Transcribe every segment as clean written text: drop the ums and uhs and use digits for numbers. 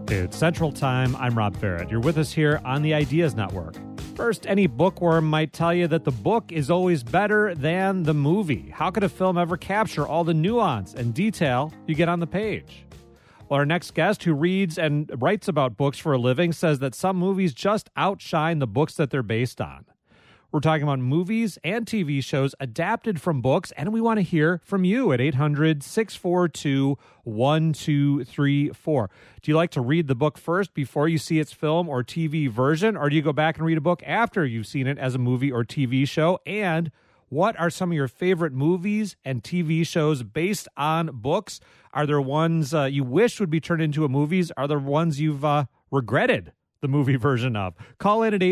It's Central Time. I'm Rob Farrett. You're with us here on the Ideas Network. First, any bookworm might tell you that the book is always better than the movie. How could a film ever capture all the nuance and detail you get on the page? Well, our next guest, who reads and writes about books for a living, says that some movies just outshine the books that they're based on. We're talking about movies and TV shows adapted from books, and we want to hear from you at 800-642-1234. Do you like to read the book first before you see its film or TV version, or do you go back and read a book after you've seen it as a movie or TV show? And what are some of your favorite movies and TV shows based on books? Are there ones you wish would be turned into movies? Are there ones you've regretted the movie version of? Call in at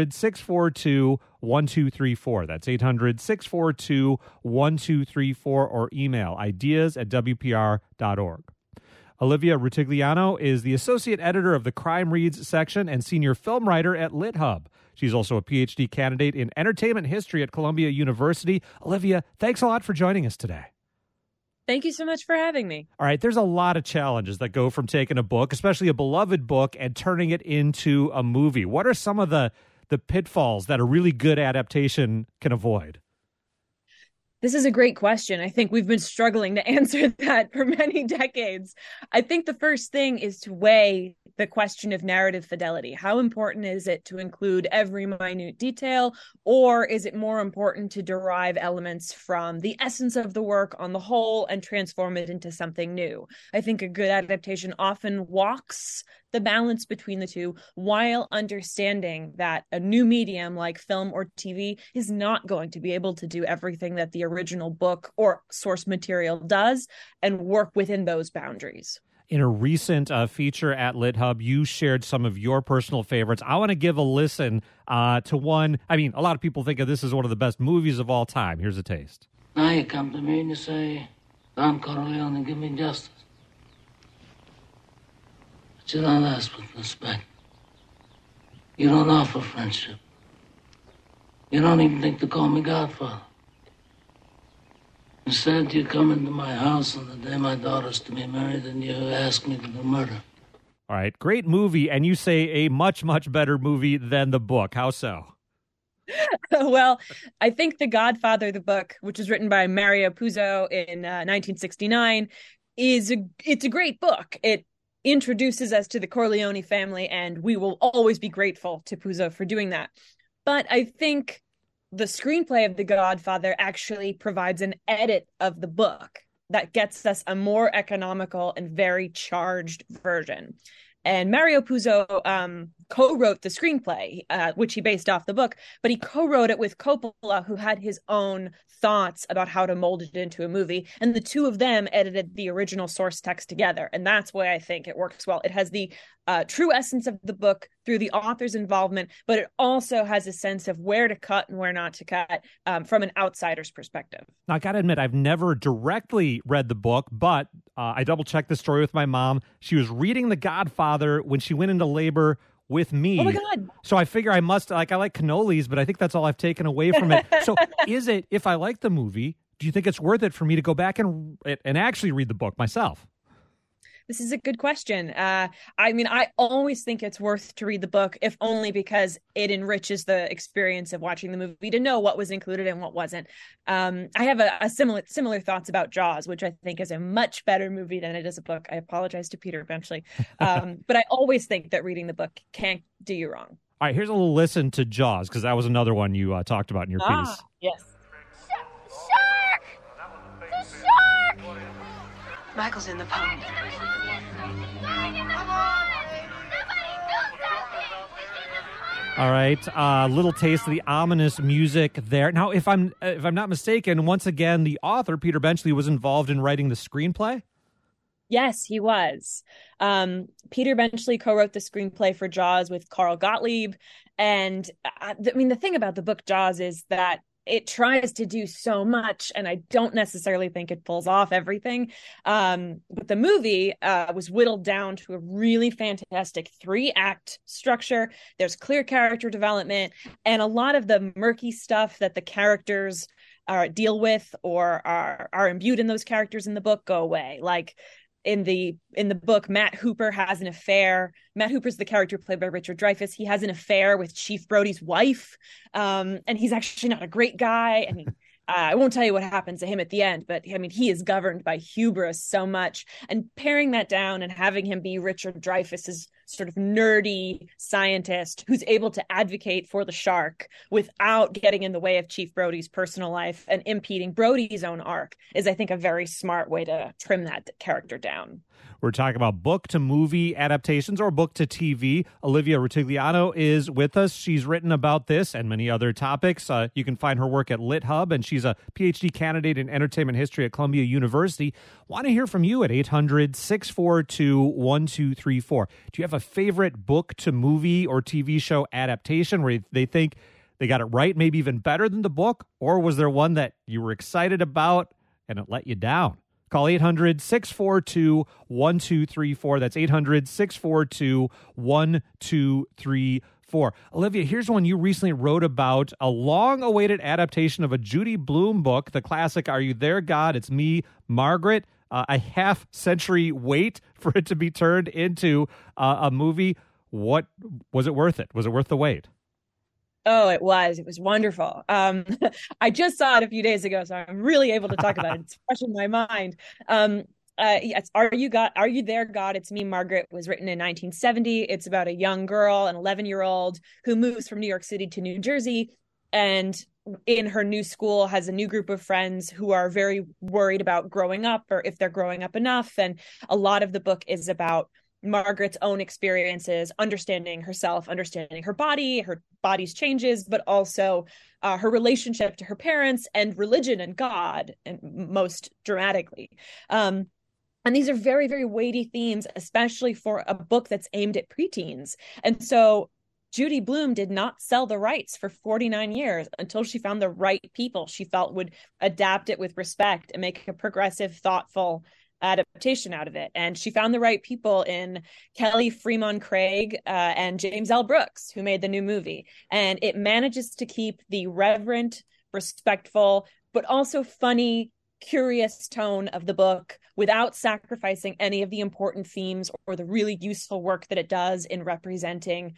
800-642-1234. That's 800-642-1234, or email ideas@wpr.org. Olivia Rutigliano is the associate editor of the Crime Reads section and senior film writer at LitHub. She's also a PhD candidate in entertainment history at Columbia University. Olivia, thanks a lot for joining us today. Thank you so much for having me. All right, there's a lot of challenges that go from taking a book, especially a beloved book, and turning it into a movie. What are some of the pitfalls that a really good adaptation can avoid? This is a great question. I think we've been struggling to answer that for many decades. I think the first thing is to weigh the question of narrative fidelity. How important is it to include every minute detail, or is it more important to derive elements from the essence of the work on the whole and transform it into something new? I think a good adaptation often walks the balance between the two, while understanding that a new medium like film or TV is not going to be able to do everything that the original book or source material does, and work within those boundaries. In a recent feature at LitHub, you shared some of your personal favorites. I want to give a listen to one. I mean, a lot of people think of this as one of the best movies of all time. Here's a taste. Now you come to me and you say, Don Corleone, give me justice. But you don't ask with respect. You don't offer friendship. You don't even think to call me Godfather. Instead, you come into my house on the day my daughter's to be married and you ask me to do murder. All right, great movie, and you say a much, much better movie than the book. How so? Well, I think The Godfather, the book, which was written by Mario Puzo in 1969, it's a great book. It introduces us to the Corleone family, and we will always be grateful to Puzo for doing that. But I think the screenplay of The Godfather actually provides an edit of the book that gets us a more economical and very charged version. And Mario Puzo co-wrote the screenplay, which he based off the book, but he co-wrote it with Coppola, who had his own thoughts about how to mold it into a movie. And the two of them edited the original source text together. And that's why I think it works well. It has the true essence of the book through the author's involvement, but it also has a sense of where to cut and where not to cut from an outsider's perspective. Now, I got to admit, I've never directly read the book, but I double-checked the story with my mom. She was reading The Godfather when she went into labor with me. Oh my God. So I figure I like cannolis, but I think that's all I've taken away from it. So if I like the movie, do you think it's worth it for me to go back and actually read the book myself? This is a good question. I mean, I always think it's worth to read the book, if only because it enriches the experience of watching the movie to know what was included and what wasn't. I have a similar thoughts about Jaws, which I think is a much better movie than it is a book. I apologize to Peter Benchley. But I always think that reading the book can't do you wrong. All right, here's a little listen to Jaws, because that was another one you talked about in your piece. Yes. Shark! The shark! Michael's in the pond. All right, little taste of the ominous music there. Now, if I'm not mistaken, once again, the author, Peter Benchley, was involved in writing the screenplay? Yes, he was. Peter Benchley co-wrote the screenplay for Jaws with Carl Gottlieb. And I mean, the thing about the book Jaws is that it tries to do so much, and I don't necessarily think it pulls off everything. But the movie was whittled down to a really fantastic 3-act structure. There's clear character development, and a lot of the murky stuff that the characters deal with or are imbued in those characters in the book go away. Like in the book, Matt Hooper has an affair. Matt Hooper's the character played by Richard Dreyfuss. He has an affair with Chief Brody's wife, and he's actually not a great guy. And I won't tell you what happens to him at the end, but I mean, he is governed by hubris so much. And paring that down and having him be Richard Dreyfuss's sort of nerdy scientist who's able to advocate for the shark without getting in the way of Chief Brody's personal life and impeding Brody's own arc is, I think, a very smart way to trim that character down. We're talking about book to movie adaptations or book to TV. Olivia Rutigliano is with us. She's written about this and many other topics. You can find her work at LitHub, and she's a PhD candidate in entertainment history at Columbia University. Want to hear from you at 800-642-1234. Do you have a favorite book to movie or TV show adaptation where they think they got it right, maybe even better than the book? Or was there one that you were excited about and it let you down? Call 800-642-1234. That's 800-642-1234. Olivia, here's one you recently wrote about, a long-awaited adaptation of a Judy Blume book, the classic Are You There, God? It's Me, Margaret. A half-century wait for it to be turned into a movie. What was it worth it? Was it worth the wait? Oh, it was. It was wonderful. I just saw it a few days ago, so I'm really able to talk about it. It's fresh in my mind. Yes, Are You There, God? It's Me, Margaret was written in 1970. It's about a young girl, an 11-year-old, who moves from New York City to New Jersey, and in her new school has a new group of friends who are very worried about growing up or if they're growing up enough. And a lot of the book is about Margaret's own experiences, understanding herself, understanding her body's changes, but also her relationship to her parents and religion and God, and most dramatically. And these are very, very weighty themes, especially for a book that's aimed at preteens. And so Judy Blume did not sell the rights for 49 years until she found the right people she felt would adapt it with respect and make a progressive, thoughtful adaptation out of it. And she found the right people in Kelly Fremon Craig and James L. Brooks, who made the new movie. And it manages to keep the reverent, respectful, but also funny, curious tone of the book without sacrificing any of the important themes or the really useful work that it does in representing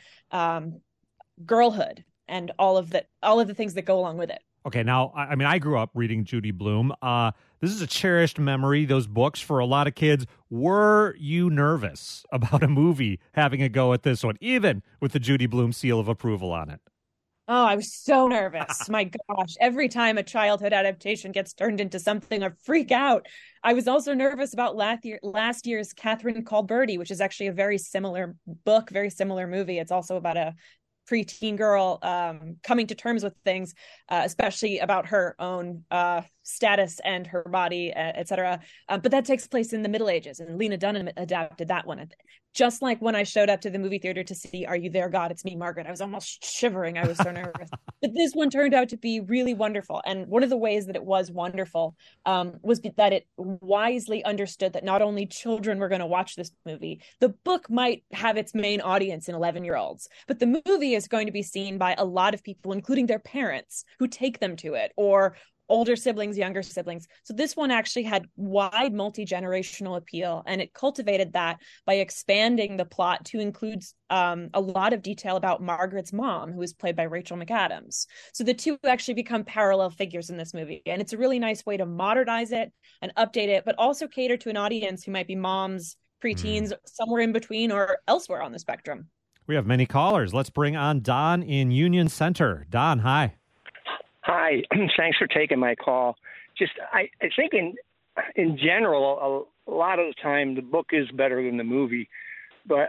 girlhood and all of the things that go along with it. Okay, now, I mean, I grew up reading Judy Blume. This is a cherished memory, those books, for a lot of kids. Were you nervous about a movie having a go at this one, even with the Judy Blume seal of approval on it? Oh, I was so nervous. My gosh, every time a childhood adaptation gets turned into something, I freak out. I was also nervous about last year's Catherine Called Birdy, which is actually a very similar book, very similar movie. It's also about a preteen girl coming to terms with things, especially about her own status and her body, etc. But that takes place in the Middle Ages, and Lena Dunham adapted that one. Just like when I showed up to the movie theater to see Are You There, God? It's Me, Margaret, I was almost shivering. I was so nervous. But this one turned out to be really wonderful. And one of the ways that it was wonderful was that it wisely understood that not only children were going to watch this movie, the book might have its main audience in 11-year-olds, but the movie is going to be seen by a lot of people, including their parents, who take them to it, or older siblings, younger siblings. So this one actually had wide multi-generational appeal, and it cultivated that by expanding the plot to include a lot of detail about Margaret's mom, who is played by Rachel McAdams. So the two actually become parallel figures in this movie, and it's a really nice way to modernize it and update it, but also cater to an audience who might be moms, preteens, somewhere in between, or elsewhere on the spectrum. We have many callers. Let's bring on Don in Union Center. Don, hi. Hi, thanks for taking my call. I think in general, a lot of the time the book is better than the movie. But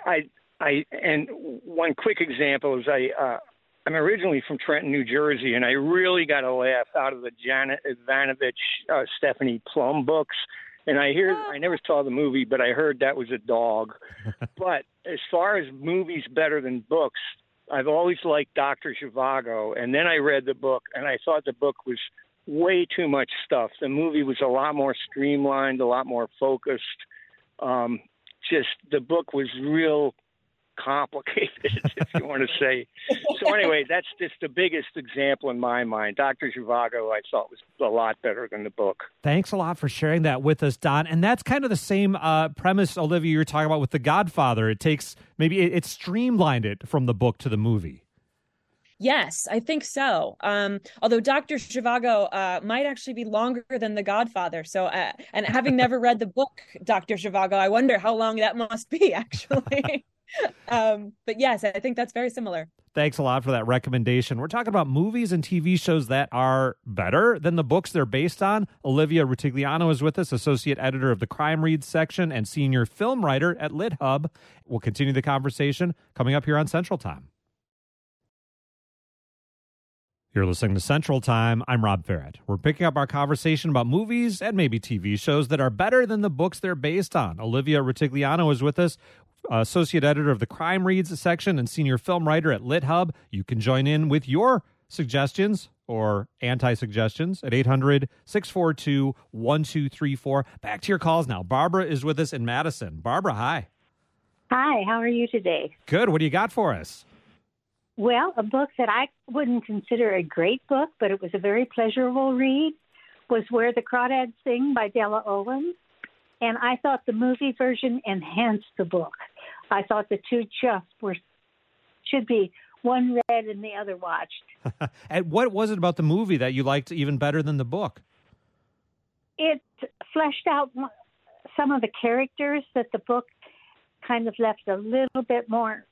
and one quick example is I'm originally from Trenton, New Jersey, and I really got a laugh out of the Janet Ivanovich, Stephanie Plum books. And I never saw the movie, but I heard that was a dog. But as far as movies better than books, I've always liked Dr. Zhivago, and then I read the book, and I thought the book was way too much stuff. The movie was a lot more streamlined, a lot more focused. The book was real complicated, if you want to say. So anyway, that's just the biggest example in my mind. Dr. Zhivago, I thought, was a lot better than the book. Thanks a lot for sharing that with us, Don. And that's kind of the same premise, Olivia, you were talking about with The Godfather. It takes, maybe it streamlined it from the book to the movie. Yes, I think so. Although Dr. Zhivago might actually be longer than The Godfather. So, and having never read the book, Dr. Zhivago, I wonder how long that must be, actually. But yes, I think that's very similar. Thanks a lot for that recommendation. We're talking about movies and TV shows that are better than the books they're based on. Olivia Rutigliano is with us, associate editor of the Crime Reads section and senior film writer at LitHub. We'll continue the conversation coming up here on Central Time. You're listening to Central Time. I'm Rob Ferret. We're picking up our conversation about movies and maybe TV shows that are better than the books they're based on. Olivia Rutigliano is with us, associate editor of the Crime Reads section and senior film writer at LitHub. You can join in with your suggestions or anti-suggestions at 800-642-1234. Back to your calls now. Barbara is with us in Madison. Barbara, hi. Hi, how are you today? Good. What do you got for us? Well, a book that I wouldn't consider a great book, but it was a very pleasurable read, was Where the Crawdads Sing by Della Owens. And I thought the movie version enhanced the book. I thought the two should be one read and the other watched. And what was it about the movie that you liked even better than the book? It fleshed out some of the characters that the book kind of left a little bit more.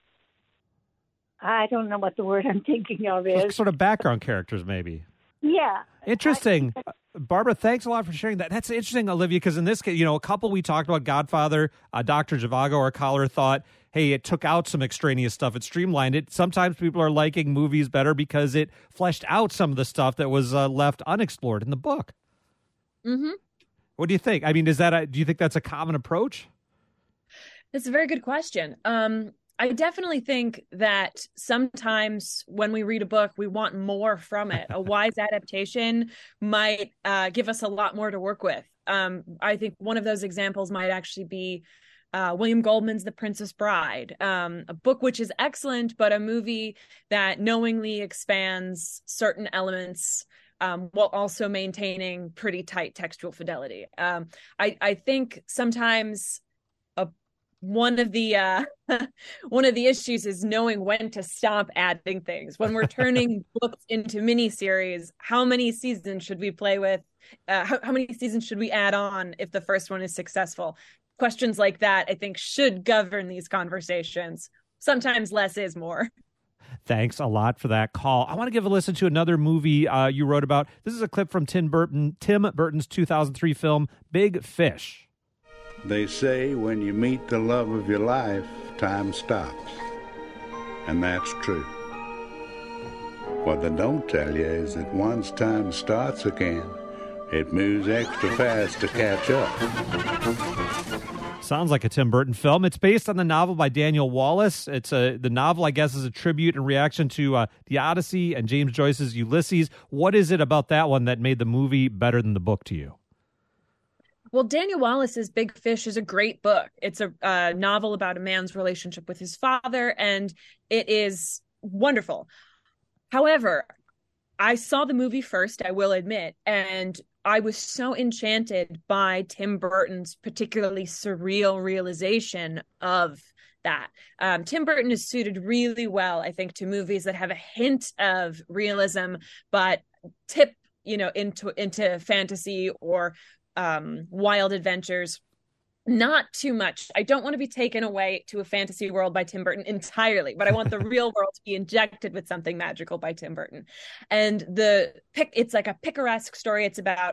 I don't know what the word I'm thinking of is. Sort of background characters, maybe. Yeah. Interesting. Barbara, thanks a lot for sharing that. That's interesting, Olivia, because in this case, a couple we talked about, Godfather, Dr. Zhivago, our caller thought, hey, it took out some extraneous stuff. It streamlined it. Sometimes people are liking movies better because it fleshed out some of the stuff that was left unexplored in the book. Mm-hmm. What do you think? I mean, do you think that's a common approach? That's a very good question. I definitely think that sometimes when we read a book, we want more from it. A wise adaptation might give us a lot more to work with. I think one of those examples might actually be William Goldman's The Princess Bride, a book which is excellent, but a movie that knowingly expands certain elements while also maintaining pretty tight textual fidelity. I think sometimes one of the issues is knowing when to stop adding things. When we're turning books into miniseries, how many seasons should we play with? How many seasons should we add on if the first one is successful? Questions like that, I think, should govern these conversations. Sometimes less is more. Thanks a lot for that call. I want to give a listen to another movie you wrote about. This is a clip from Tim Burton's 2003 film, Big Fish. They say when you meet the love of your life, time stops. And that's true. What they don't tell you is that once time starts again, it moves extra fast to catch up. Sounds like a Tim Burton film. It's based on the novel by Daniel Wallace. The novel, I guess, is a tribute and reaction to The Odyssey and James Joyce's Ulysses. What is it about that one that made the movie better than the book to you? Well, Daniel Wallace's Big Fish is a great book. It's a novel about a man's relationship with his father, and it is wonderful. However, I saw the movie first, I will admit, and I was so enchanted by Tim Burton's particularly surreal realization of that. Tim Burton is suited really well, I think, to movies that have a hint of realism, but tip, into fantasy or wild adventures. Not too much. I don't want to be taken away to a fantasy world by Tim Burton entirely, but I want the real world to be injected with something magical by Tim Burton. And it's like a picaresque story. It's about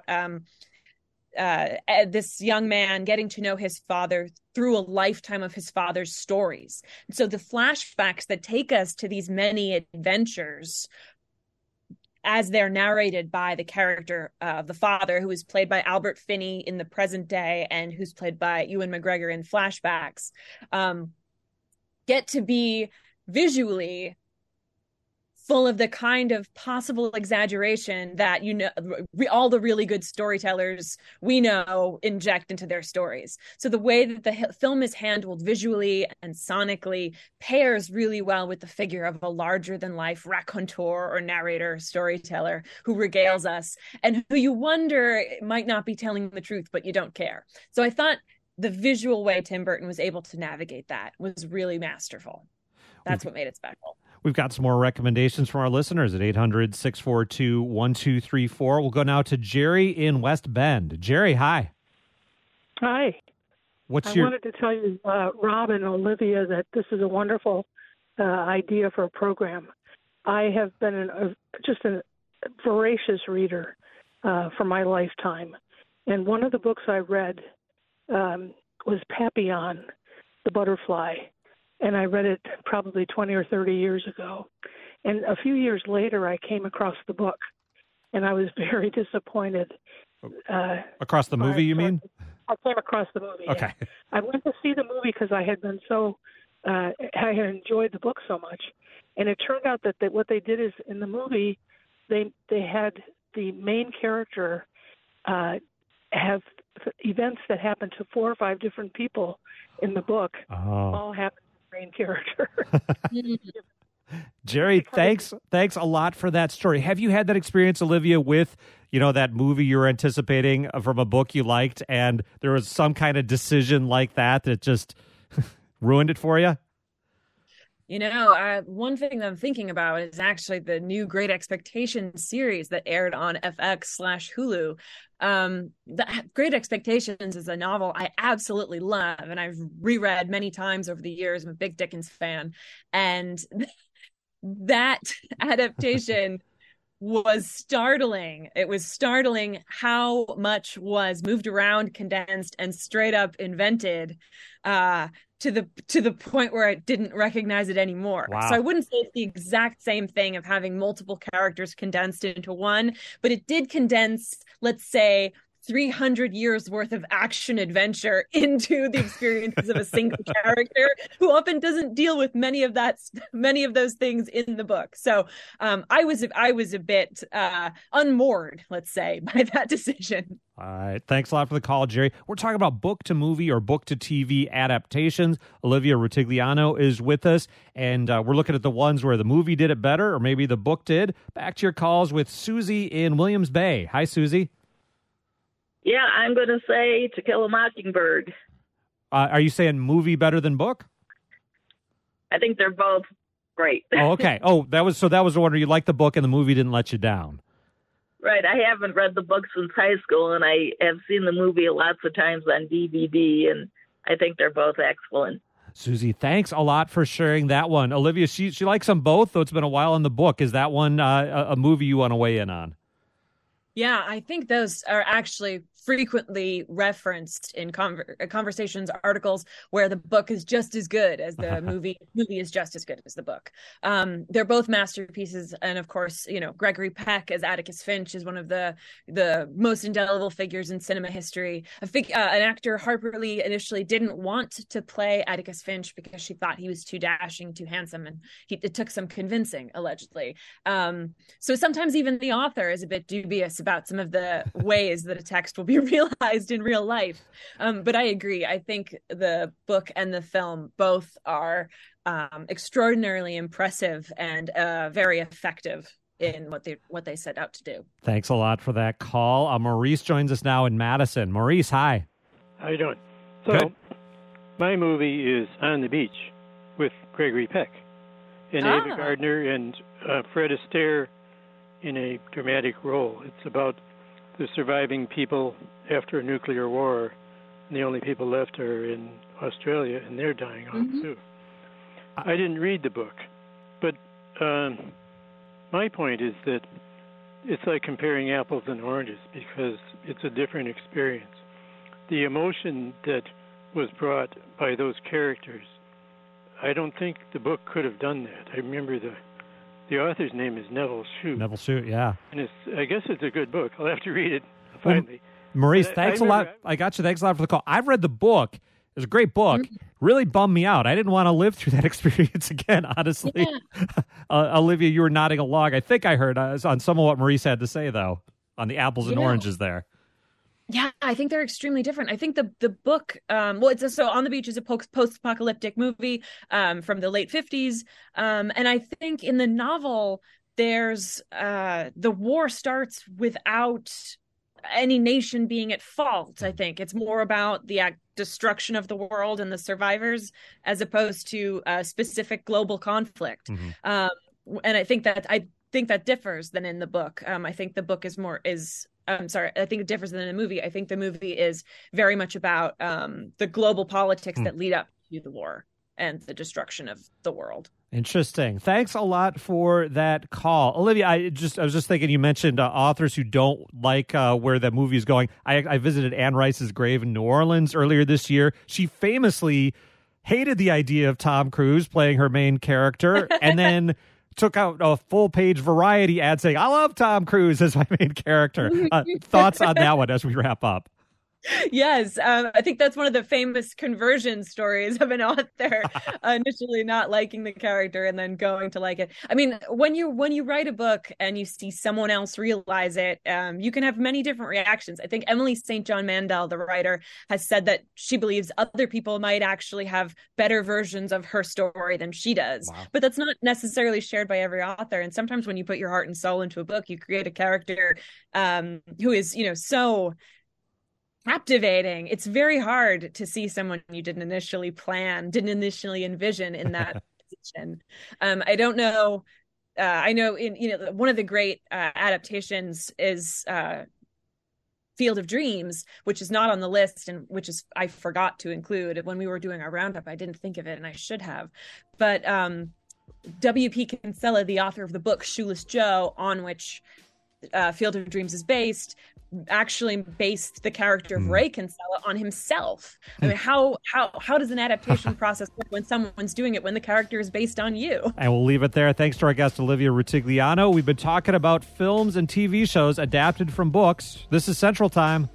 this young man getting to know his father through a lifetime of his father's stories. So the flashbacks that take us to these many adventures, as they're narrated by the character of the father, who is played by Albert Finney in the present day and who's played by Ewan McGregor in flashbacks, get to be visually full of the kind of possible exaggeration that, you know, all the really good storytellers we know inject into their stories. So the way that the film is handled visually and sonically pairs really well with the figure of a larger than life raconteur or narrator storyteller who regales us and who you wonder might not be telling the truth, but you don't care. So I thought the visual way Tim Burton was able to navigate that was really masterful. That's what made it special. We've got some more recommendations from our listeners at 800-642-1234. We'll go now to Jerry in West Bend. Jerry, hi. Hi. I wanted to tell you, Rob and Olivia, that this is a wonderful idea for a program. I have been just a voracious reader for my lifetime. And one of the books I read was Papillon, the Butterfly. And I read it probably 20 or 30 years ago. And a few years later, I came across the book, and I was very disappointed. Across the movie, you mean? I came across the movie. Okay. Yeah. I went to see the movie because I had been I had enjoyed the book so much. And it turned out that what they did is, in the movie, they had the main character have events that happened to 4 or 5 different people in the book. All happened. Main character. Jerry, thanks a lot for that story. Have you had that experience, Olivia, with, you know, that movie you were anticipating from a book you liked, and there was some kind of decision like that just ruined it for you? You know, one thing that I'm thinking about is actually the new Great Expectations series that aired on FX/Hulu. The Great Expectations is a novel I absolutely love, and I've reread many times over the years. I'm a big Dickens fan, and that adaptation was startling. It was startling how much was moved around, condensed, and straight up invented to the point where I didn't recognize it anymore. Wow. So I wouldn't say it's the exact same thing of having multiple characters condensed into one, but it did condense, let's say, 300 years worth of action adventure into the experiences of a single character who often doesn't deal with many of those things in the book. So I was a bit unmoored, let's say, by that decision. All right. Thanks a lot for the call, Jerry. We're talking about book to movie or book to TV adaptations. Olivia Rutigliano is with us, and we're looking at the ones where the movie did it better or maybe the book did. Back to your calls with Susie in Williams Bay. Hi, Susie. Yeah, I'm going to say To Kill a Mockingbird. Are you saying movie better than book? I think they're both great. Oh, okay. That was the one where you liked the book and the movie didn't let you down. Right. I haven't read the book since high school, and I have seen the movie lots of times on DVD, and I think they're both excellent. Susie, thanks a lot for sharing that one. Olivia, she likes them both, though it's been a while on the book. Is that one a movie you want to weigh in on? Yeah, I think those are actually frequently referenced in conversations, articles where the book is just as good as the movie. Movie is just as good as the book. They're both masterpieces, and of course, you know, Gregory Peck as Atticus Finch is one of the most indelible figures in cinema history. An actor, Harper Lee, initially didn't want to play Atticus Finch because she thought he was too dashing, too handsome, and it took some convincing, allegedly. So sometimes even the author is a bit dubious about some of the ways that a text will be realized in real life. But I agree. I think the book and the film both are extraordinarily impressive and very effective in what they set out to do. Thanks a lot for that call. Maurice joins us now in Madison. Maurice, hi. How you doing? So, good. My movie is On the Beach with Gregory Peck and Ava Gardner and Fred Astaire in a dramatic role. It's about the surviving people after a nuclear war, and the only people left are in Australia, and they're dying off too. I didn't read the book, but my point is that it's like comparing apples and oranges because it's a different experience. The emotion that was brought by those characters, I don't think the book could have done that. I remember the author's name is Neville Shute. Neville Shute, yeah. And I guess it's a good book. I'll have to read it finally. Maurice, thanks a lot. I got you. Thanks a lot for the call. I've read the book. It's a great book. really bummed me out. I didn't want to live through that experience again, honestly. Yeah. Olivia, you were nodding along. I think I heard on some of what Maurice had to say, though, on the apples and oranges there. Yeah, I think they're extremely different. I think the book, it's On the Beach is a post-apocalyptic movie from the late 50s. And I think in the novel, there's the war starts without any nation being at fault. I think it's more about the destruction of the world and the survivors as opposed to specific global conflict. And I think that differs than in the book. I think the book I think it differs than in the movie. I think the movie is very much about the global politics that lead up to the war and the destruction of the world. Interesting. Thanks a lot for that call. Olivia, I was just thinking, you mentioned authors who don't like where the movie is going. I visited Anne Rice's grave in New Orleans earlier this year. She famously hated the idea of Tom Cruise playing her main character and then took out a full-page Variety ad saying, I love Tom Cruise as my main character. Thoughts on that one as we wrap up? Yes, I think that's one of the famous conversion stories of an author initially not liking the character and then going to like it. I mean, when you write a book and you see someone else realize it, you can have many different reactions. I think Emily St. John Mandel, the writer, has said that she believes other people might actually have better versions of her story than she does. Wow. But that's not necessarily shared by every author. And sometimes when you put your heart and soul into a book, you create a character who is, so captivating. It's very hard to see someone you didn't initially envision in that position. I don't know. I know one of the great adaptations is Field of Dreams, which is not on the list and which is I forgot to include when we were doing our roundup. I didn't think of it and I should have. But W.P. Kinsella, the author of the book Shoeless Joe, on which Field of Dreams is based, actually based the character of Ray Kinsella on himself. I mean, how does an adaptation process work when someone's doing it when the character is based on you? And we'll leave it there. Thanks to our guest Olivia Rutigliano. We've been talking about films and TV shows adapted from books. This is Central Time.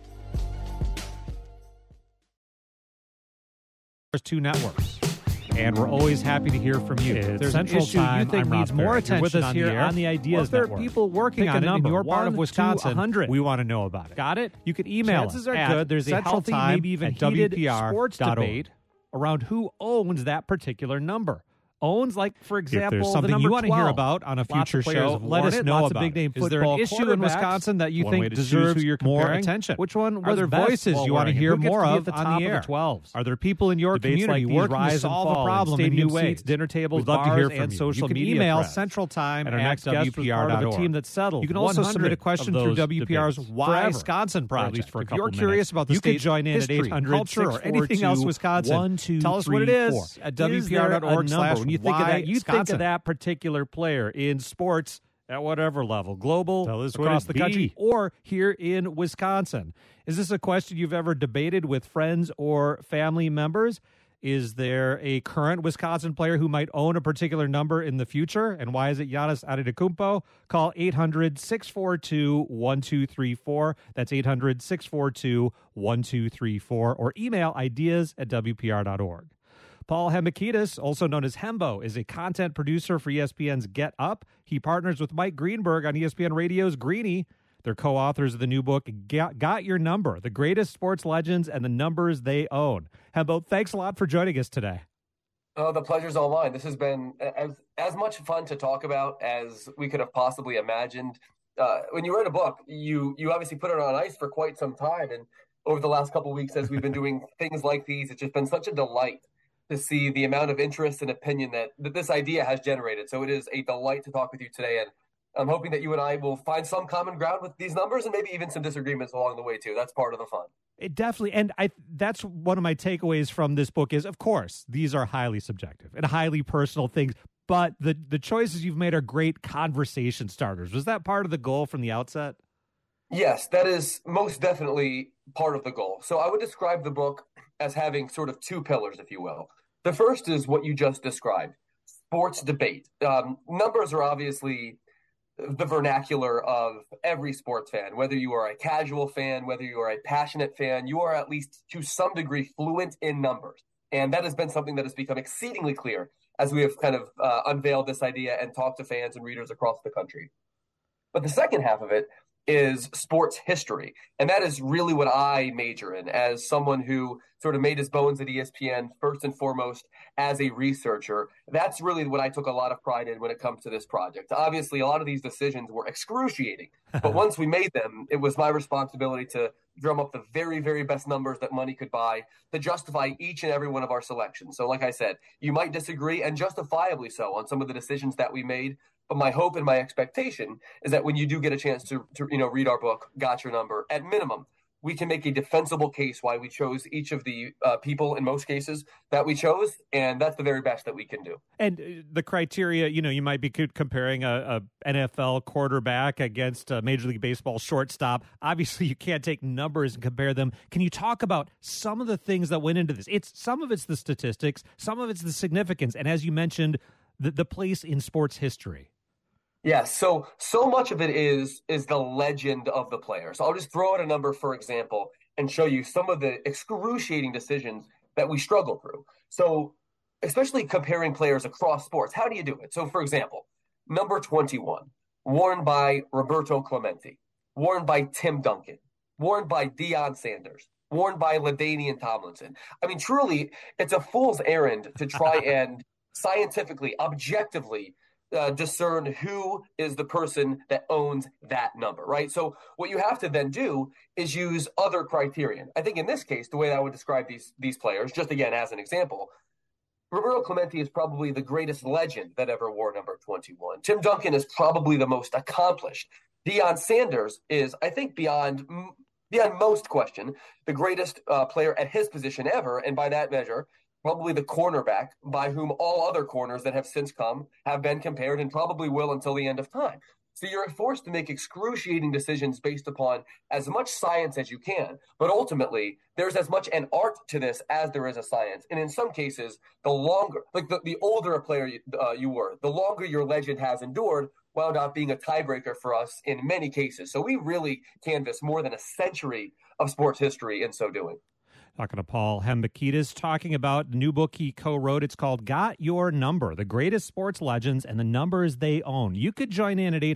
There's 2 networks. And we're always happy to hear from you. If there's Central an issue Time, you think needs more attention with us here on the Ideas Network. Network. There are people working on it in your part of Wisconsin. 100. We want to know about it. Got it? You can email Chances us. are good. There's a healthy, maybe even heated sports debate around who owns that particular number. Owns, like, for example, if there's something you want to hear about on a future show, let us know about big name it. Is there an issue in Wisconsin that you think deserves more attention? Which one are there voices you want to hear more of on the air? 12s? Are there people in your community working to solve a problem in new ways? Dinner tables, We'd love to hear from you. Social you can media email threads. Central Time and our next WPR.org. a team that settled. You can also submit a question through WPR's Why Wisconsin project. At least for a couple If you're curious about the state's history, culture, or anything else Wisconsin, tell us what it is at WPR.org/. When you think of that, you think of that particular player in sports at whatever level, global, across the country, or here in Wisconsin. Is this a question you've ever debated with friends or family members? Is there a current Wisconsin player who might own a particular number in the future? And why is it Giannis Antetokounmpo? Call 800-642-1234. That's 800-642-1234. Or email ideas@WPR.org. Paul Hemekidis, also known as Hembo, is a content producer for ESPN's Get Up. He partners with Mike Greenberg on ESPN Radio's Greenie. They're co-authors of the new book, Got Your Number, The Greatest Sports Legends and the Numbers They Own. Hembo, thanks a lot for joining us today. Oh, the pleasure's all mine. This has been as much fun to talk about as we could have possibly imagined. When you write a book, you obviously put it on ice for quite some time. And over the last couple of weeks, as we've been doing things like these, it's just been such a delight to see the amount of interest and opinion that this idea has generated. So it is a delight to talk with you today. And I'm hoping that you and I will find some common ground with these numbers and maybe even some disagreements along the way, too. That's part of the fun. It definitely. And that's one of my takeaways from this book is, of course, these are highly subjective and highly personal things. But the choices you've made are great conversation starters. Was that part of the goal from the outset? Yes, that is most definitely part of the goal. So I would describe the book as having sort of 2 pillars, if you will. The first is what you just described, sports debate. Numbers are obviously the vernacular of every sports fan, whether you are a casual fan, whether you are a passionate fan, you are at least to some degree fluent in numbers. And that has been something that has become exceedingly clear as we have kind of unveiled this idea and talked to fans and readers across the country. But the second half of it is sports history. And that is really what I major in as someone who sort of made his bones at ESPN first and foremost as a researcher. That's really what I took a lot of pride in when it comes to this project. Obviously, a lot of these decisions were excruciating, but once we made them, it was my responsibility to drum up the very, very best numbers that money could buy to justify each and every one of our selections. So like I said, you might disagree, and justifiably so, on some of the decisions that we made. But my hope and my expectation is that when you do get a chance to read our book, Got Your Number, at minimum, we can make a defensible case why we chose each of the people in most cases that we chose, and that's the very best that we can do. And the criteria, you might be comparing a NFL quarterback against a Major League Baseball shortstop. Obviously, you can't take numbers and compare them. Can you talk about some of the things that went into this? Some of it's the statistics, some of it's the significance, and as you mentioned, the place in sports history. Yes, so much of it is the legend of the player. So I'll just throw out a number, for example, and show you some of the excruciating decisions that we struggle through. So especially comparing players across sports, how do you do it? So, for example, number 21, worn by Roberto Clemente, worn by Tim Duncan, worn by Deion Sanders, worn by LaDainian Tomlinson. I mean, truly, it's a fool's errand to try and scientifically, objectively discern who is the person that owns that number, right? So what you have to then do is use other criterion. I think in this case, the way that I would describe these players, just again as an example, Roberto Clemente is probably the greatest legend that ever wore number 21. Tim Duncan is probably the most accomplished. Deion Sanders is, I think, beyond most question, the greatest player at his position ever, and by that measure, probably the cornerback by whom all other corners that have since come have been compared and probably will until the end of time. So you're forced to make excruciating decisions based upon as much science as you can. But ultimately, there's as much an art to this as there is a science. And in some cases, the longer, like the older a player you were, the longer your legend has endured, wound up being a tiebreaker for us in many cases. So we really canvassed more than a century of sports history in so doing. Talking to Paul Hembekides, talking about the new book he co-wrote. It's called Got Your Number, the greatest sports legends and the numbers they own. You could join in at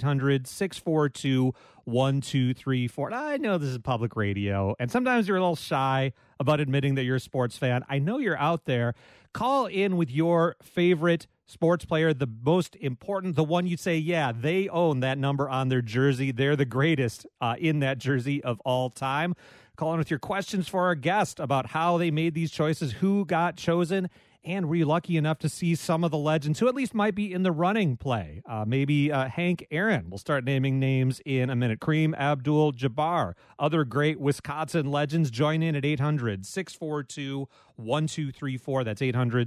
800-642-1234. I know this is public radio, and sometimes you're a little shy about admitting that you're a sports fan. I know you're out there. Call in with your favorite sports player, the most important, the one you say, yeah, they own that number on their jersey. They're the greatest in that jersey of all time. Call in with your questions for our guest about how they made these choices, who got chosen, and were you lucky enough to see some of the legends who at least might be in the running play? Maybe Hank Aaron. We'll start naming names in a minute. Kareem Abdul-Jabbar. Other great Wisconsin legends. Join in at 800-642-1234. That's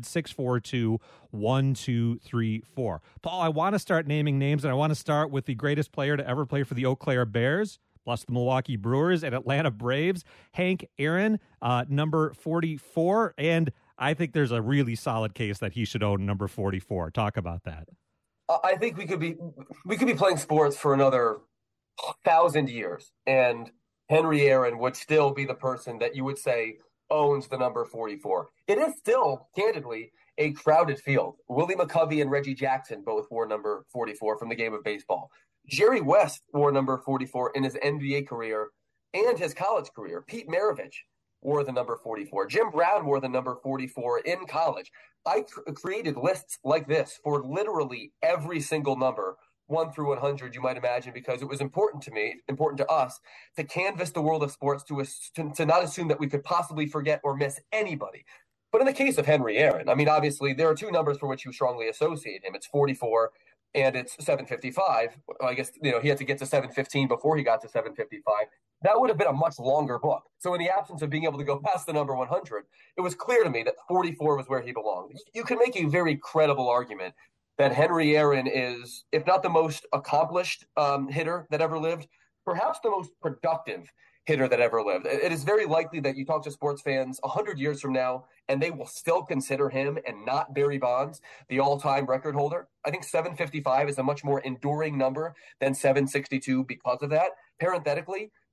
800-642-1234. Paul, I want to start naming names, and I want to start with the greatest player to ever play for the Eau Claire Bears, plus the Milwaukee Brewers and Atlanta Braves, Hank Aaron, number 44. And I think there's a really solid case that he should own number 44. Talk about that. I think we could be playing sports for another 1,000 years, and Henry Aaron would still be the person that you would say owns the number 44. It is still, candidly, a crowded field. Willie McCovey and Reggie Jackson both wore number 44 from the game of baseball. Jerry West wore number 44 in his NBA career and his college career. Pete Maravich wore the number 44. Jim Brown wore the number 44 in college. I created lists like this for literally every single number, 1 through 100, you might imagine, because it was important to me, important to us, to canvass the world of sports, to not assume that we could possibly forget or miss anybody. But in the case of Henry Aaron, I mean, obviously, there are two numbers for which you strongly associate him. It's 44 and it's 755. I guess, he had to get to 715 before he got to 755. That would have been a much longer book. So in the absence of being able to go past the number 100, it was clear to me that 44 was where he belonged. You can make a very credible argument that Henry Aaron is, if not the most accomplished hitter that ever lived, perhaps the most productive hitter that ever lived. It is very likely that you talk to sports fans 100 years from now, and they will still consider him and not Barry Bonds the all-time record holder. I think 755 is a much more enduring number than 762 because of that. Parenthetically,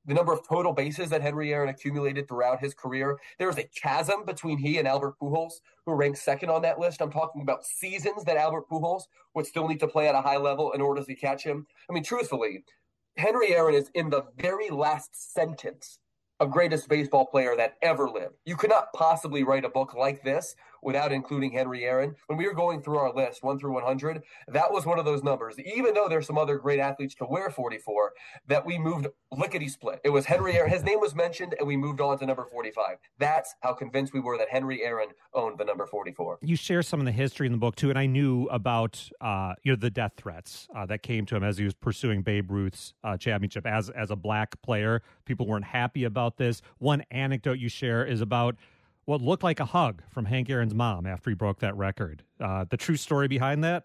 the number of total bases that Henry Aaron accumulated throughout his career. There was a chasm between he and Albert Pujols, who ranked second on that list. I'm talking about seasons that Albert Pujols would still need to play at a high level in order to catch him. I mean, truthfully, Henry Aaron is in the very last sentence of greatest baseball player that ever lived. You could not possibly write a book like this without including Henry Aaron. When we were going through our list, 1 through 100, that was one of those numbers. Even though there's some other great athletes to wear 44, that we moved lickety-split. It was Henry Aaron. His name was mentioned, and we moved on to number 45. That's how convinced we were that Henry Aaron owned the number 44. You share some of the history in the book, too, and I knew about the death threats that came to him as he was pursuing Babe Ruth's championship as a black player. People weren't happy about this. One anecdote you share is about what looked like a hug from Hank Aaron's mom after he broke that record. The true story behind that?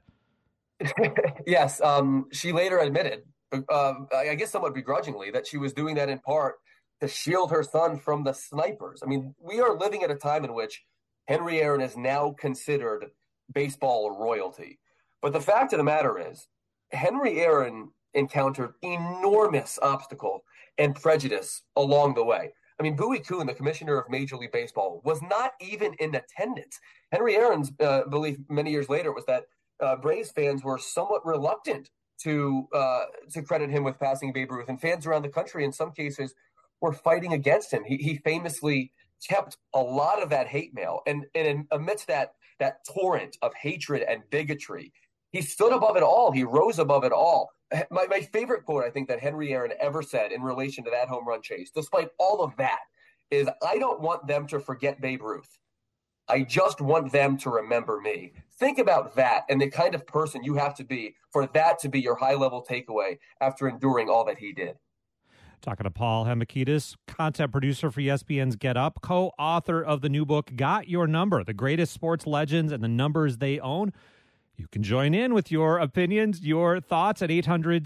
Yes. She later admitted, I guess somewhat begrudgingly, that she was doing that in part to shield her son from the snipers. I mean, we are living at a time in which Henry Aaron is now considered baseball royalty. But the fact of the matter is, Henry Aaron encountered enormous obstacle and prejudice along the way. I mean, Bowie Kuhn, the commissioner of Major League Baseball, was not even in attendance. Henry Aaron's belief many years later was that Braves fans were somewhat reluctant to credit him with passing Babe Ruth, and fans around the country, in some cases, were fighting against him. He famously kept a lot of that hate mail, and amidst that torrent of hatred and bigotry, he stood above it all. He rose above it all. My favorite quote, I think, that Henry Aaron ever said in relation to that home run chase, despite all of that, is, "I don't want them to forget Babe Ruth. I just want them to remember me." Think about that and the kind of person you have to be for that to be your high-level takeaway after enduring all that he did. Talking to Paul Hembekides, content producer for ESPN's Get Up, co-author of the new book, Got Your Number, The Greatest Sports Legends and the Numbers They Own. You can join in with your opinions, your thoughts at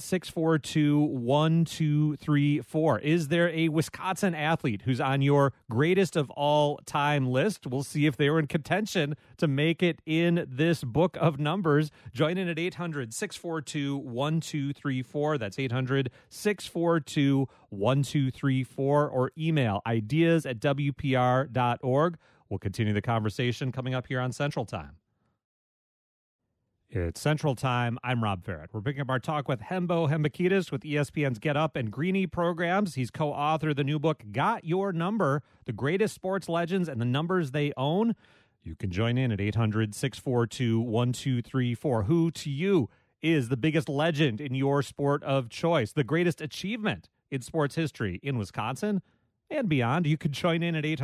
800-642-1234. Is there a Wisconsin athlete who's on your greatest of all time list? We'll see if they were in contention to make it in this book of numbers. Join in at 800-642-1234. That's 800-642-1234, or email ideas@wpr.org. We'll continue the conversation coming up here on Central Time. It's Central Time. I'm Rob Ferret. We're picking up our talk with Hembo Hembekides with ESPN's Get Up and Greeny programs. He's co-authored the new book, Got Your Number, The Greatest Sports Legends and the Numbers They Own. You can join in at 800-642-1234. Who, to you, is the biggest legend in your sport of choice, the greatest achievement in sports history in Wisconsin and beyond? You can join in at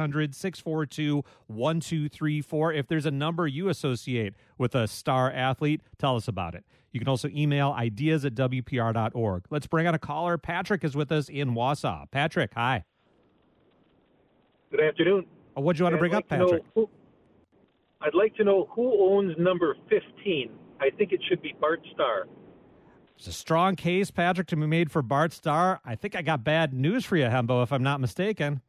800-642-1234. If there's a number you associate with a star athlete, tell us about it. You can also email ideas@wpr.org. Let's bring on a caller. Patrick is with us in Wausau. Patrick, hi. Good afternoon. What'd you want to bring up, Patrick? I'd like to know who owns number 15. I think it should be Bart Starr. It's a strong case, Patrick, to be made for Bart Starr. I think I got bad news for you, Hembo, if I'm not mistaken.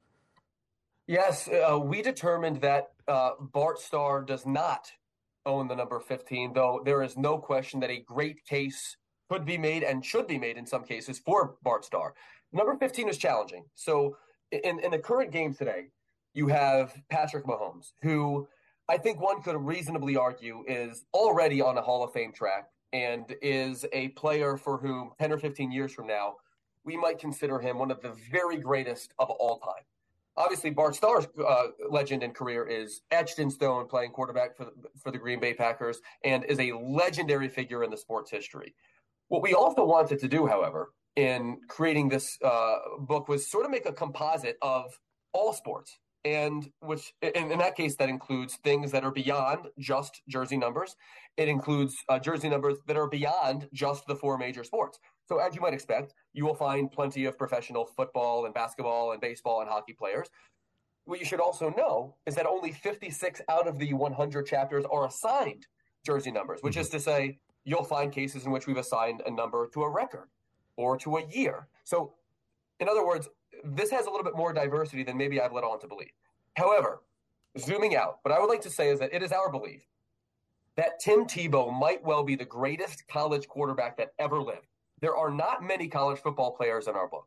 Yes, we determined that Bart Starr does not own the number 15, though there is no question that a great case could be made and should be made in some cases for Bart Starr. Number 15 is challenging. So in the current game today, you have Patrick Mahomes, who I think one could reasonably argue is already on a Hall of Fame track and is a player for whom 10 or 15 years from now, we might consider him one of the very greatest of all time. Obviously, Bart Starr's legend and career is etched in stone, playing quarterback for the Green Bay Packers, and is a legendary figure in the sports history. What we also wanted to do, however, in creating this book was sort of make a composite of all sports. And which, in that case, that includes things that are beyond just jersey numbers. It includes jersey numbers that are beyond just the four major sports. So as you might expect, you will find plenty of professional football and basketball and baseball and hockey players. What you should also know is that only 56 out of the 100 chapters are assigned jersey numbers, which is to say you'll find cases in which we've assigned a number to a record or to a year. So, in other words, this has a little bit more diversity than maybe I've led on to believe. However, zooming out, what I would like to say is that it is our belief that Tim Tebow might well be the greatest college quarterback that ever lived. There are not many college football players in our book,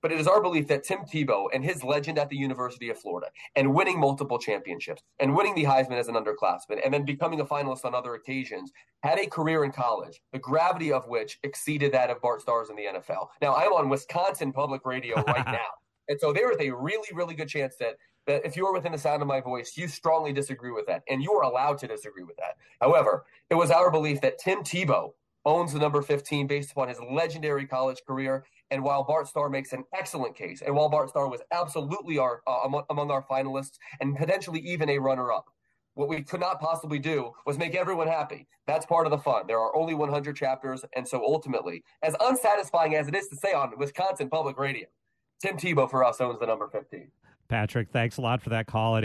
but it is our belief that Tim Tebow and his legend at the University of Florida and winning multiple championships and winning the Heisman as an underclassman and then becoming a finalist on other occasions had a career in college, the gravity of which exceeded that of Bart Starr's in the NFL. Now, I'm on Wisconsin Public Radio right now. And so there is a really, really good chance that if you are within the sound of my voice, you strongly disagree with that, and you are allowed to disagree with that. However, it was our belief that Tim Tebow owns the number 15 based upon his legendary college career. And while Bart Starr makes an excellent case, and while Bart Starr was absolutely among our finalists and potentially even a runner-up, what we could not possibly do was make everyone happy. That's part of the fun. There are only 100 chapters, and so ultimately, as unsatisfying as it is to say on Wisconsin Public Radio, Tim Tebow for us owns the number 15. Patrick, thanks a lot for that call at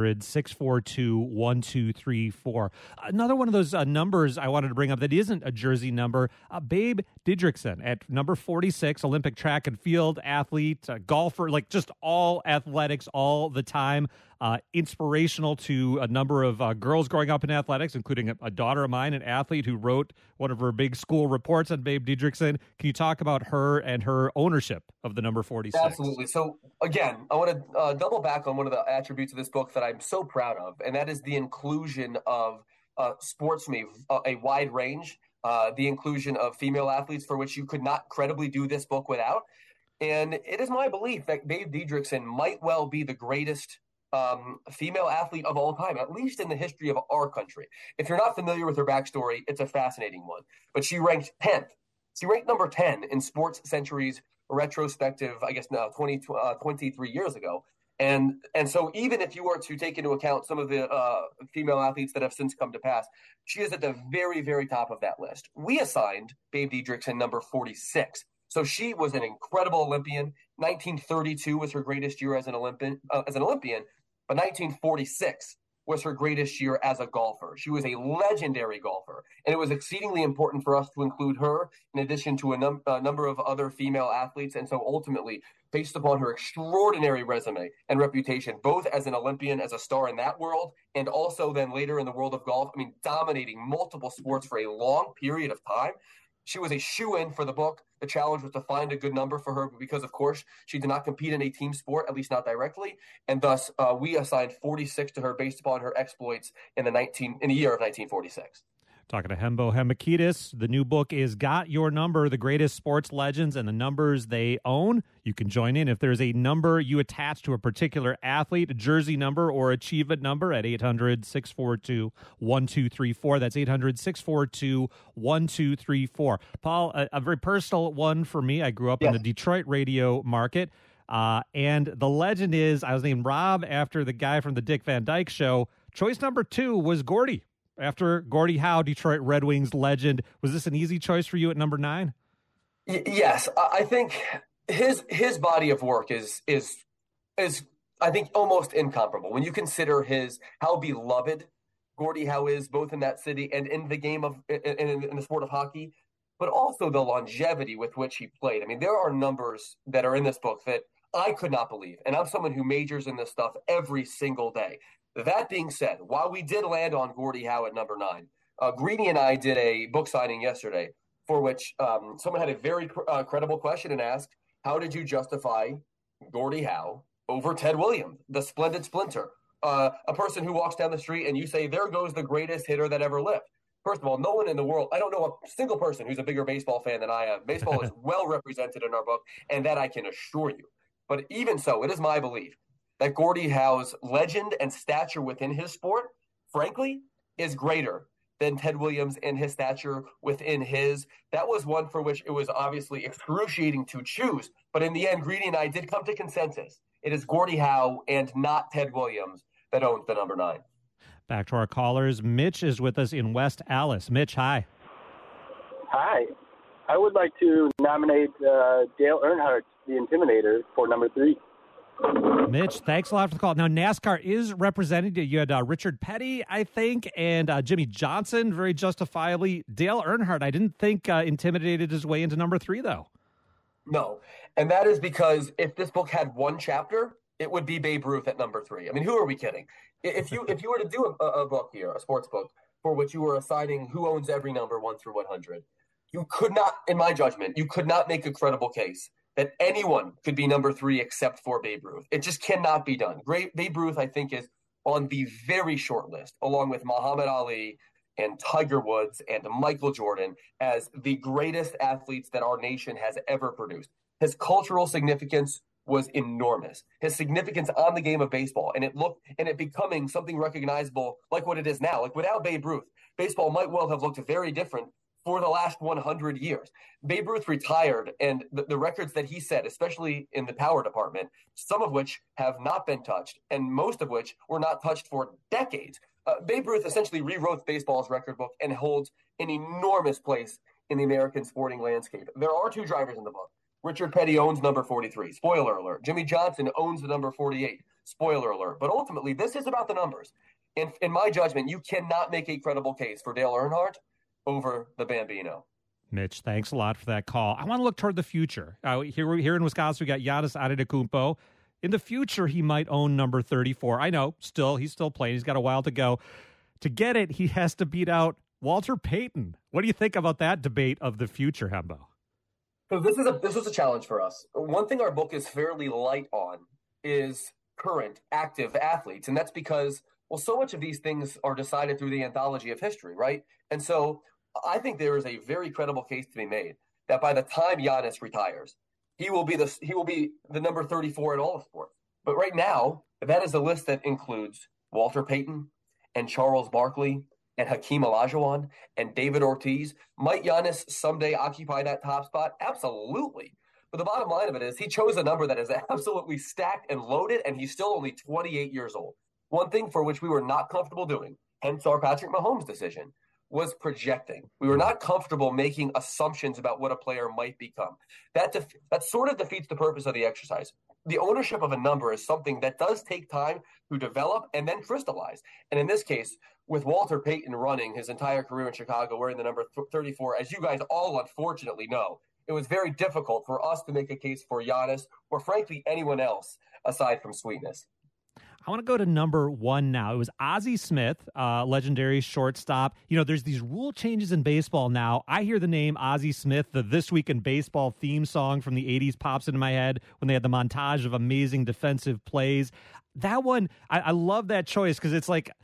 800-642-1234. Another one of those numbers I wanted to bring up that isn't a jersey number, Babe Didrikson at number 46, Olympic track and field athlete, golfer, like just all athletics all the time. Inspirational to a number of girls growing up in athletics, including a daughter of mine, an athlete who wrote one of her big school reports on Babe Didrikson. Can you talk about her and her ownership of the number 46? Absolutely. So, again, I want to double back on one of the attributes of this book that I'm so proud of, and that is the inclusion of sportsmen, a wide range, the inclusion of female athletes for which you could not credibly do this book without. And it is my belief that Babe Didrikson might well be the greatest female athlete of all time, at least in the history of our country. If you're not familiar with her backstory, it's a fascinating one. But she ranked 10th. She ranked number 10 in Sports Century's retrospective, I guess now 23 years ago. And so even if you were to take into account some of the female athletes that have since come to pass, she is at the very, very top of that list. We assigned Babe Didrikson number 46. So she was an incredible Olympian. 1932 was her greatest year as an Olympian. But 1946 was her greatest year as a golfer. She was a legendary golfer, and it was exceedingly important for us to include her in addition to a number of other female athletes. And so ultimately, based upon her extraordinary resume and reputation, both as an Olympian, as a star in that world, and also then later in the world of golf, dominating multiple sports for a long period of time, she was a shoo-in for the book. The challenge was to find a good number for her because, of course, she did not compete in a team sport, at least not directly. And thus, we assigned 46 to her based upon her exploits in the year of 1946. Talking to Hembo Hemekidis. The new book is Got Your Number, the greatest sports legends and the numbers they own. You can join in if there's a number you attach to a particular athlete, a jersey number or achievement number at 800-642-1234. That's 800-642-1234. Paul, a very personal one for me. I grew up in the Detroit radio market. And the legend is I was named Rob after the guy from the Dick Van Dyke Show. Choice number 2 was Gordie. After Gordie Howe, Detroit Red Wings legend. Was this an easy choice for you at number 9? Yes, I think his body of work is I think almost incomparable when you consider how beloved Gordie Howe is, both in that city and in the game of in the sport of hockey, but also the longevity with which he played. There are numbers that are in this book that I could not believe, and I'm someone who majors in this stuff every single day. That being said, while we did land on Gordie Howe at number 9, Greeny and I did a book signing yesterday for which someone had a very credible question and asked, how did you justify Gordie Howe over Ted Williams, the splendid splinter, a person who walks down the street and you say, there goes the greatest hitter that ever lived? First of all, no one in the world, I don't know a single person who's a bigger baseball fan than I am. Baseball is well represented in our book, and that I can assure you. But even so, it is my belief that Gordie Howe's legend and stature within his sport, frankly, is greater than Ted Williams and his stature within his. That was one for which it was obviously excruciating to choose. But in the end, Greeny and I did come to consensus. It is Gordie Howe and not Ted Williams that owns the number 9. Back to our callers. Mitch is with us in West Allis. Mitch, hi. Hi. I would like to nominate Dale Earnhardt, the Intimidator, for number 3. Mitch, thanks a lot for the call. Now, NASCAR is represented. You had Richard Petty, I think, and Jimmy Johnson, very justifiably. Dale Earnhardt, I didn't think intimidated his way into number 3, though. No, and that is because if this book had one chapter, it would be Babe Ruth at number 3. Who are we kidding? If you were to do a book here, a sports book, for which you were assigning who owns every number 1 through 100, you could not, in my judgment, you could not make a credible case that anyone could be number 3 except for Babe Ruth. It just cannot be done. Babe Ruth, I think, is on the very short list, along with Muhammad Ali and Tiger Woods and Michael Jordan, as the greatest athletes that our nation has ever produced. His cultural significance was enormous. His significance on the game of baseball, and it becoming something recognizable like what it is now. Like without Babe Ruth, baseball might well have looked very different for the last 100 years. Babe Ruth retired, and the records that he set, especially in the power department, some of which have not been touched, and most of which were not touched for decades. Babe Ruth essentially rewrote baseball's record book and holds an enormous place in the American sporting landscape. There are 2 drivers in the book. Richard Petty owns number 43. Spoiler alert. Jimmy Johnson owns the number 48. Spoiler alert. But ultimately, this is about the numbers. In my judgment, you cannot make a credible case for Dale Earnhardt over the Bambino. Mitch, thanks a lot for that call. I want to look toward the future. Here in Wisconsin, we got Giannis Antetokounmpo. In the future, he might own number 34. I know, he's still playing. He's got a while to go. To get it, he has to beat out Walter Payton. What do you think about that debate of the future, Hembo? So this was a challenge for us. One thing our book is fairly light on is current active athletes, and that's because, well, so much of these things are decided through the anthology of history, right? And so I think there is a very credible case to be made that by the time Giannis retires, he will be the number 34 in all of sports. But right now, that is a list that includes Walter Payton and Charles Barkley and Hakeem Olajuwon and David Ortiz. Might Giannis someday occupy that top spot? Absolutely. But the bottom line of it is he chose a number that is absolutely stacked and loaded, and he's still only 28 years old. One thing for which we were not comfortable doing, hence our Patrick Mahomes decision, was projecting. We were not comfortable making assumptions about what a player might become. That sort of defeats the purpose of the exercise. The ownership of a number is something that does take time to develop and then crystallize. And in this case, with Walter Payton running his entire career in Chicago, wearing the number 34, as you guys all unfortunately know, it was very difficult for us to make a case for Giannis or frankly anyone else aside from Sweetness. I want to go to number 1 now. It was Ozzie Smith, legendary shortstop. You know, there's these rule changes in baseball now. I hear the name Ozzie Smith, the This Week in Baseball theme song from the 80s pops into my head when they had the montage of amazing defensive plays. That one, I love that choice because it's like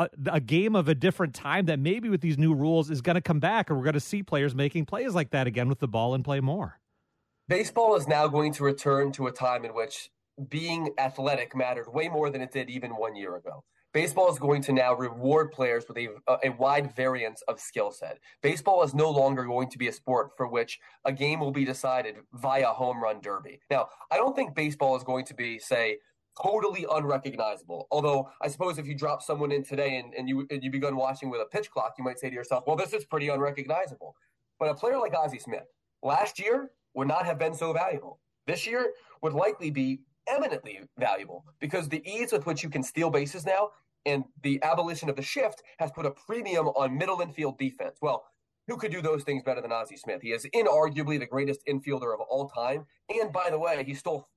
a game of a different time that maybe with these new rules is going to come back, or we're going to see players making plays like that again with the ball and play more. Baseball is now going to return to a time in which being athletic mattered way more than it did even 1 year ago. Baseball is going to now reward players with a wide variance of skill set. Baseball is no longer going to be a sport for which a game will be decided via home run derby. Now, I don't think baseball is going to be, say, totally unrecognizable. Although I suppose if you drop someone in today and you begun watching with a pitch clock, you might say to yourself, well, this is pretty unrecognizable. But a player like Ozzie Smith last year would not have been so valuable. This year would likely be eminently valuable because the ease with which you can steal bases now and the abolition of the shift has put a premium on middle infield defense. Well, who could do those things better than Ozzie Smith? He is inarguably the greatest infielder of all time. And by the way, he stole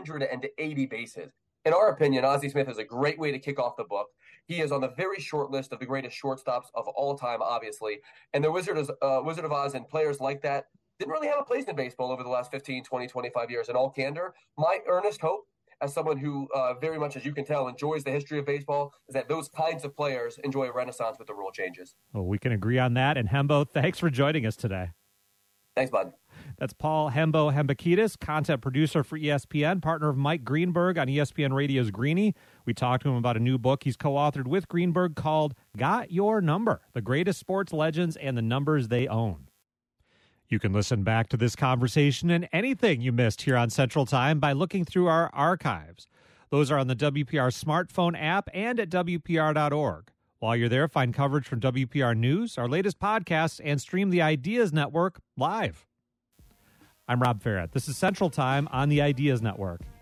580 bases. In our opinion, Ozzie Smith is a great way to kick off the book. He is on the very short list of the greatest shortstops of all time, obviously. And the Wizard of Oz and players like that didn't really have a place in baseball over the last 15, 20, 25 years. In all candor, my earnest hope, as someone who very much, as you can tell, enjoys the history of baseball, is that those kinds of players enjoy a renaissance with the rule changes. Well, we can agree on that. And Hembo, thanks for joining us today. Thanks, bud. That's Paul Hembo Hembakidis, content producer for ESPN, partner of Mike Greenberg on ESPN Radio's Greeny. We talked to him about a new book he's co-authored with Greenberg called Got Your Number, The Greatest Sports Legends and the Numbers They Own. You can listen back to this conversation and anything you missed here on Central Time by looking through our archives. Those are on the WPR smartphone app and at WPR.org. While you're there, find coverage from WPR News, our latest podcasts, and stream the Ideas Network live. I'm Rob Ferret. This is Central Time on the Ideas Network.